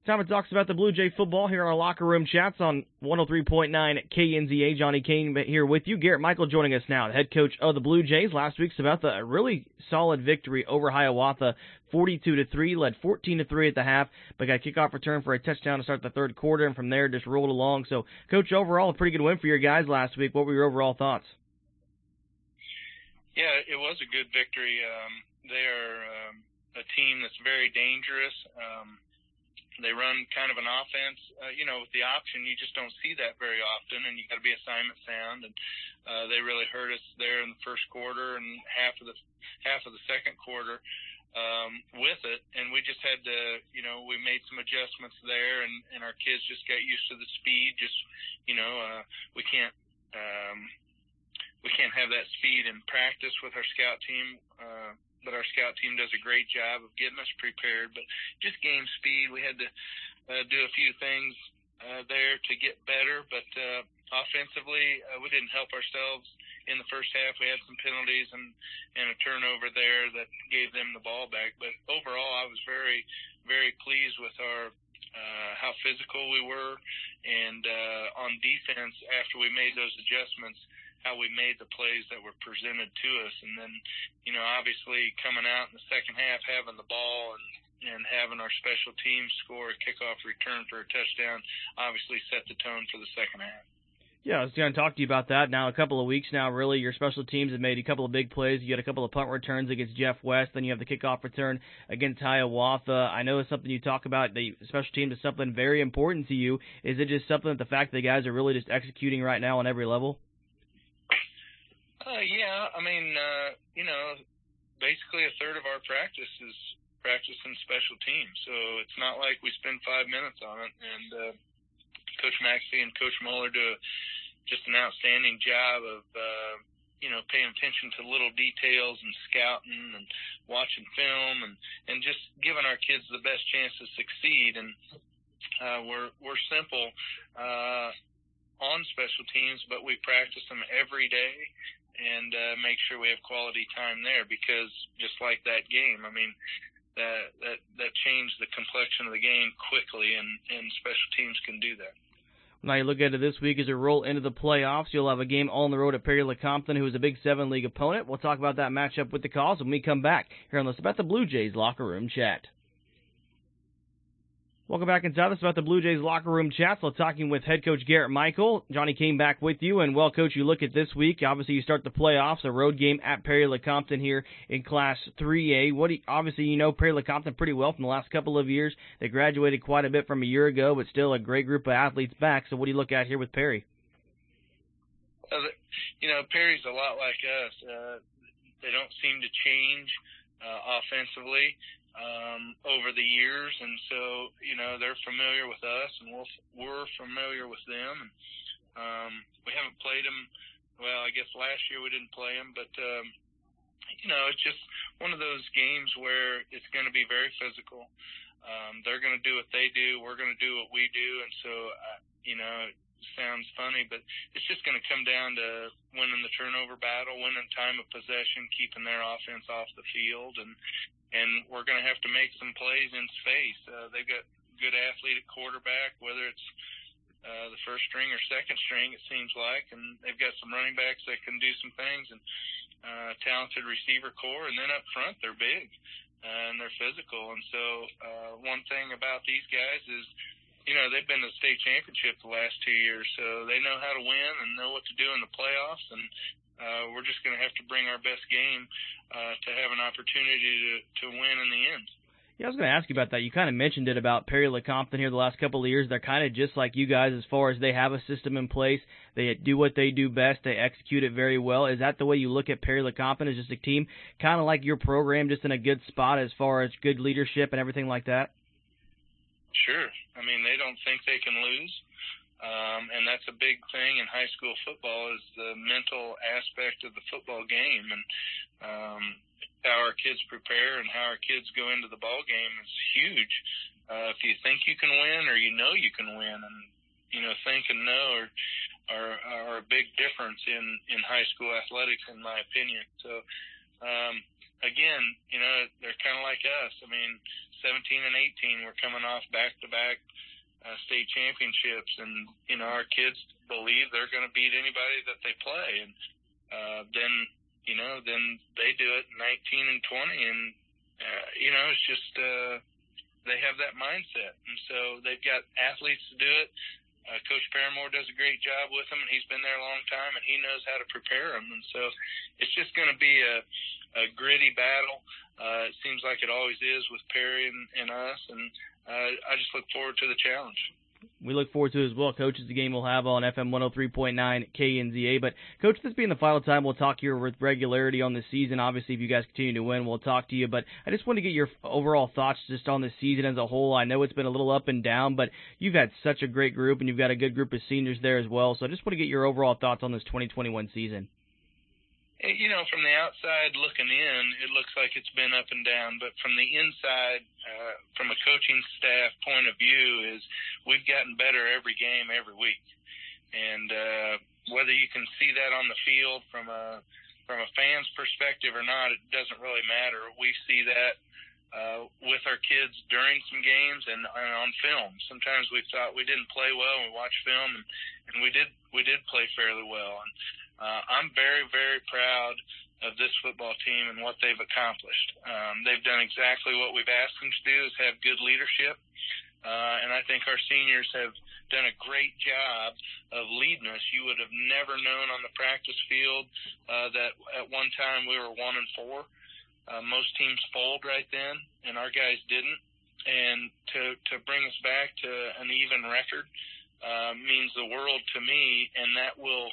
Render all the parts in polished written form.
Time to talk about the Blue Jay football here on our Locker Room Chats on 103.9 KNZA. Johnny Kane here with you. Garrett Michael joining us now, the head coach of the Blue Jays. Last week's about a really solid victory over Hiawatha, 42-3, led 14-3 at the half, but got a kickoff return for a touchdown to start the third quarter, and from there just rolled along. So, Coach, overall, a pretty good win for your guys last week. What were your overall thoughts? Yeah, it was a good victory. They are a team that's very dangerous. They run kind of an offense, with the option. You just don't see that very often, and you got to be assignment sound. And they really hurt us there in the first quarter and half of the second quarter with it. And we just had to, we made some adjustments there, and our kids just got used to the speed. We can't have that speed in practice with our scout team. But our scout team does a great job of getting us prepared. But just game speed, we had to do a few things there to get better. But offensively, we didn't help ourselves in the first half. We had some penalties and a turnover there that gave them the ball back. But overall, I was very, very pleased with our how physical we were. And on defense, after we made those adjustments, how we made the plays that were presented to us. And then, obviously coming out in the second half, having the ball and having our special teams score a kickoff return for a touchdown obviously set the tone for the second half. Yeah, I was going to talk to you about that. Now, a couple of weeks now, really, your special teams have made a couple of big plays. You had a couple of punt returns against Jeff West, then you have the kickoff return against Hiawatha. I know it's something you talk about. The special teams is something very important to you. Is it just something that the fact that the guys are really just executing right now on every level? Yeah, basically a third of our practice is practicing special teams. So it's not like we spend 5 minutes on it. And Coach Maxey and Coach Muller do just an outstanding job of, paying attention to little details and scouting and watching film and just giving our kids the best chance to succeed. And we're simple on special teams, but we practice them every day and make sure we have quality time there, because just like that game, that changed the complexion of the game quickly, and special teams can do that. Now you look at it this week as you roll into the playoffs. You'll have a game on the road at Perry-Lecompton, who is a Big 7 league opponent. We'll talk about that matchup with the Cause when we come back here on the Blue Jays Locker Room Chat. Welcome back inside. This is about the Blue Jays Locker Room Chat. So talking with head coach Garrett Michael. Johnny came back with you. And, well, Coach, you look at this week. Obviously, you start the playoffs, a road game at Perry-Lecompton here in Class 3A. Obviously, you know Perry-Lecompton pretty well from the last couple of years. They graduated quite a bit from a year ago, but still a great group of athletes back. So what do you look at here with Perry? Perry's a lot like us. They don't seem to change offensively over the years, and so they're familiar with us, and we're familiar with them. And we haven't played them. Well, I guess last year we didn't play them, but it's just one of those games where it's going to be very physical. They're going to do what they do. We're going to do what we do, and so it sounds funny, but it's just going to come down to winning the turnover battle, winning time of possession, keeping their offense off the field, and we're going to have to make some plays in space. They've got good athlete at quarterback, whether it's the first string or second string, it seems like, and they've got some running backs that can do some things, and talented receiver core, and then up front they're big and they're physical. And so one thing about these guys is, they've been to the state championship the last 2 years, so they know how to win and know what to do in the playoffs, and we're just going to have to bring our best game to have an opportunity to win in the end. Yeah, I was going to ask you about that. You kind of mentioned it about Perry-Lecompton here the last couple of years. They're kind of just like you guys as far as they have a system in place. They do what they do best. They execute it very well. Is that the way you look at Perry-Lecompton, as just a team kind of like your program, just in a good spot as far as good leadership and everything like that? Sure. They don't think they can lose. And that's a big thing in high school football, is the mental aspect of the football game, and how our kids prepare and how our kids go into the ball game is huge. If you think you can win, or you can win, and think and know are a big difference in high school athletics, in my opinion. So again, they're kind of like us. 17 and 18 were coming off back-to-back state championships, and our kids believe they're going to beat anybody that they play, and then they do it 19 and 20, and it's just they have that mindset, and so they've got athletes to do it. Coach Paramore does a great job with them, and he's been there a long time, and he knows how to prepare them, and so it's just going to be a gritty battle. It seems like it always is with Perry and us, and I just look forward to the challenge. We look forward to it as well, Coach. It's the game we'll have on FM 103.9 KNZA. But, Coach, this being the final time we'll talk here with regularity on the season. Obviously, if you guys continue to win, we'll talk to you. But I just want to get your overall thoughts just on the season as a whole. I know it's been a little up and down, but you've had such a great group, and you've got a good group of seniors there as well. So I just want to get your overall thoughts on this 2021 season. From the outside looking in, it looks like it's been up and down. But from the inside, from a coaching staff point of view, is we've gotten better every game, every week. And whether you can see that on the field from a fan's perspective or not, it doesn't really matter. We see that with our kids during some games and on film. Sometimes we thought we didn't play well, and we watched film, and we did play fairly well. And I'm very, very proud of this football team and what they've accomplished. They've done exactly what we've asked them to do, is have good leadership. And I think our seniors have done a great job of leading us. You would have never known on the practice field that at one time we were 1-4. Most teams fold right then, and our guys didn't. And to bring us back to an even record means the world to me, and that will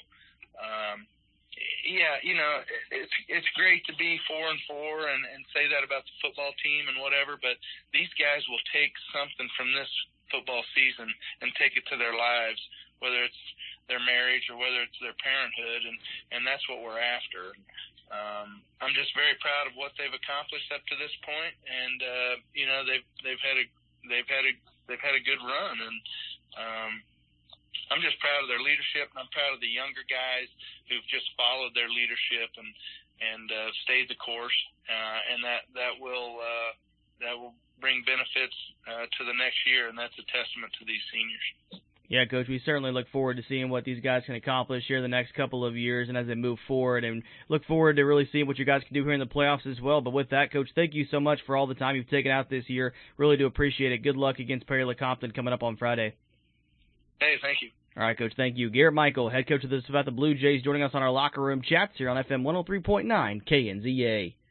it's great to be 4-4 and say that about the football team and whatever, but these guys will take something from this football season and take it to their lives, whether it's their marriage or whether it's their parenthood, and that's what we're after. I'm just very proud of what they've accomplished up to this point, and they've had a good run, and I'm just proud of their leadership, and I'm proud of the younger guys who've just followed their leadership and stayed the course, and that will bring benefits to the next year, and that's a testament to these seniors. Yeah, Coach, we certainly look forward to seeing what these guys can accomplish here the next couple of years and as they move forward, and look forward to really seeing what you guys can do here in the playoffs as well. But with that, Coach, thank you so much for all the time you've taken out this year. Really do appreciate it. Good luck against Perry Lecompton coming up on Friday. Hey, thank you. All right, Coach, thank you. Garrett Michael, head coach of the Savannah Blue Jays, joining us on our locker room chats here on FM 103.9 KNZA.